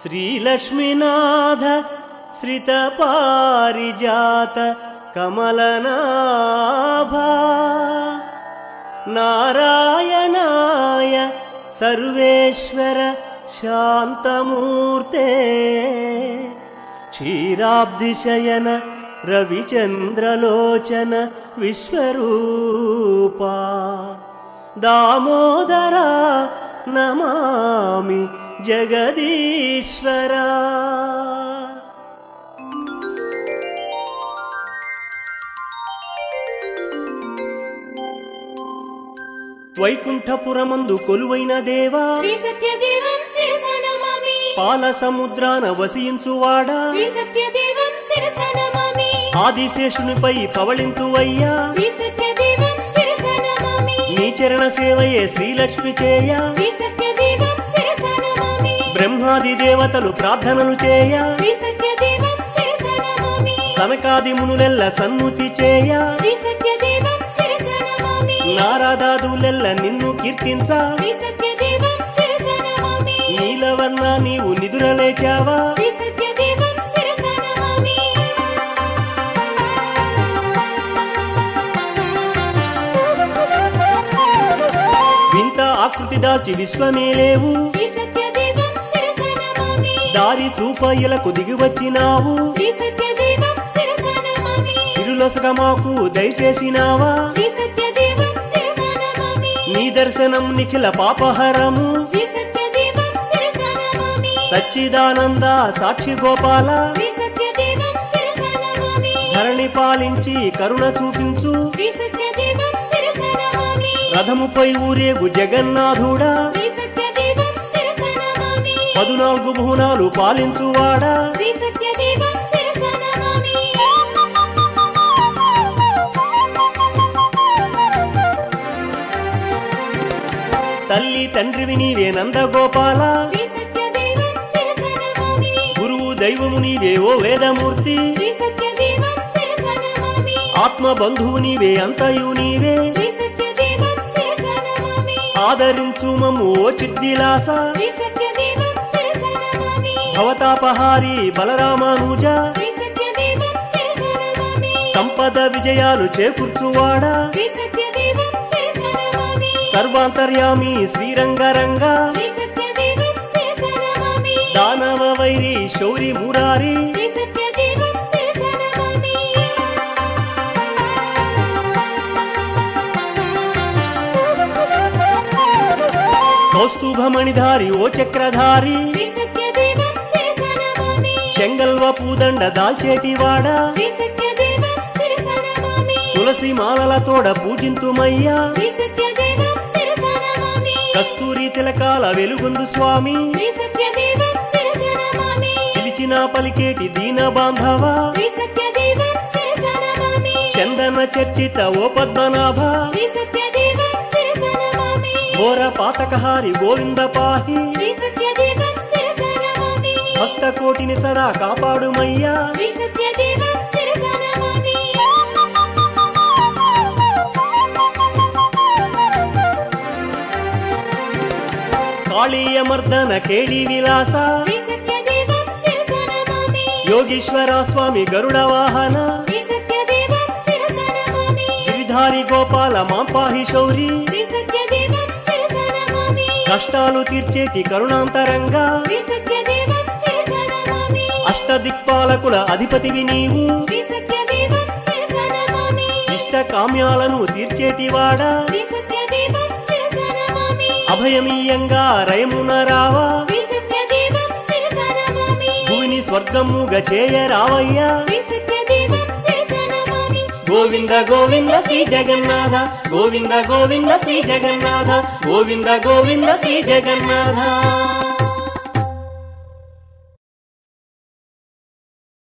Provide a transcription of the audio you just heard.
श्रीलक्ष्मीनाथ श्रितपारिजात कमलनाभा नारायणाय सर्वेश्वर शान्तमूर्ते क्षीराब्धिशयन रविचन्द्रलोचन विश्वरूपा दामोदरा नमामि जगदीश्वरा। వైకుంఠపురమందు కొలువైన దేవా శ్రీ సత్యదేవం శిరసా నమామి పాల సముద్రాన వసించువాడా శ్రీ సత్యదేవం శిరసా నమామి ఆదిశేషునిపై పవళింతువయ్యా శ్రీ సత్యదేవం శిరసా నమామి నీ చరణ సేవయే శ్రీలక్ష్మి చేయ శ్రీ సత్యదేవం శిరసా నమామి బ్రహ్మాది దేవతలు ప్రార్థనలు చేయ శ్రీ సత్యదేవం శిరసా నమామి సనకాది మునులెల్ల సన్నుతి చేయ శ్రీ సత్యదేవం శిరసా నమామి నారదాదులెల్ల నిన్ను కీర్తించ శ్రీ సత్యదేవం శిరసా నమామి నీలవర్ణ నీవు నిదురలేచావా శ్రీ సత్యదేవం శిరసా నమామి వింత ఆకృతి దాల్చి విశ్వమేలేవు శ్రీ సత్యదేవం శిరసా నమామి దారి చూపయ్యలకు దిగివచ్చినావు శ్రీ సత్యదేవం శిరసా నమామి సిరులొసగ మాకు దయచేసినావా శ్రీ సత్యదేవం శిరసా నమామి నీ దర్శనం నిఖిల పాపహరము శ్రీ సత్యదేవం శిరసా నమామి సచ్చిదానంద సాక్షి గోపాల శ్రీ సత్యదేవం శిరసా నమామి ధరణి పాలించి కరుణ చూపించు శ్రీ సత్యదేవం శిరసా నమామి రథముపై ఊరేగు జగన్నాథుడా శ్రీ సత్యదేవం శిరసా నమామి 14 భువనాలు పాలించువాడా శ్రీ సత్యదేవం శిరసా నమామి తల్లి తండ్రివి నీవే నందగోపాల శ్రీ సత్యదేవం శిరసా నమామి గురువు దైవము నీవే ఓ వేదమూర్తి శ్రీ సత్యదేవం శిరసా నమామి ఆత్మ బంధువు నీవే అంతయు నీవే శ్రీ సత్యదేవం శిరసా నమామి ఆదరించు మమ్ము ఓ చిద్దిలాస శ్రీ సత్యదేవం శిరసా నమామి భవతాపహారి బలరామానుజ శ్రీ సత్యదేవం శిరసా నమామి సంపద విజయాలు చేకూర్చువాడా శ్రీ సత్యదేవం శిరసా నమామి సర్వాంతర్యామి శ్రీరంగరంగ శ్రీ సత్యదేవం శిరసా నమామి దానవ వైరి శౌరి మురారి శ్రీ సత్యదేవం శిరసా నమామి కౌస్తుభమణిధారి ఓ చక్రధారి శ్రీ సత్యదేవం శిరసా నమామి చెంగల్వ పూదండ దాల్చేటివాడా శ్రీ సత్యదేవం శిరసా నమామి తులసి మాలలతోడ పూజింతుమయ్యా శ్రీ సత్యదేవం శిరసా నమామి కస్తూరి తిలకాల వెలుగొందు స్వామి శ్రీ సత్యదేవం శిరసా నమామి పిలిచిన పలికేటి దీన బాంధవ శ్రీ సత్యదేవం శిరసా నమామి చందన చర్చిత ఓ పద్మనాభ శ్రీ సత్యదేవం శిరసా నమామి ఘోర పాతకహారి గోవింద పాహి శ్రీ సత్యదేవం శిరసా నమామి భక్త కోటిని సదా కాపాడుమయ్యా శ్రీ సత్యదేవం శిరసా నమామి కాళీయమర్దన కేళి విలాస శ్రీ సత్యదేవం శిరసా నమామి యోగీశ్వర స్వామి గరుడ వాహన శ్రీ సత్యదేవం శిరసా నమామి గిరిధారి గోపాల మాంపాహి శౌరి శ్రీ సత్యదేవం శిరసా నమామి కష్టాలు తీర్చేటి కరుణాంతరంగా శ్రీ సత్యదేవం శిరసా నమామి అష్టదిక్పాలకుల అధిపతివి నీవు శ్రీ సత్యదేవం శిరసా నమామి ఇష్ట కామ్యాలను తీర్చేటివాడా శ్రీ సత్యదేవం శిరసా నమామి అభయమీయంగా రయమున రావా శ్రీ సత్యదేవం శిరసా నమామి భూమిని స్వర్గముగా చేయరావయ్యా శ్రీ సత్యదేవం శిరసా నమామి గోవింద గోవింద శ్రీ జగన్నాథ గోవింద గోవింద శ్రీ జగన్నాథ గోవింద గోవింద శ్రీ జగన్నాథ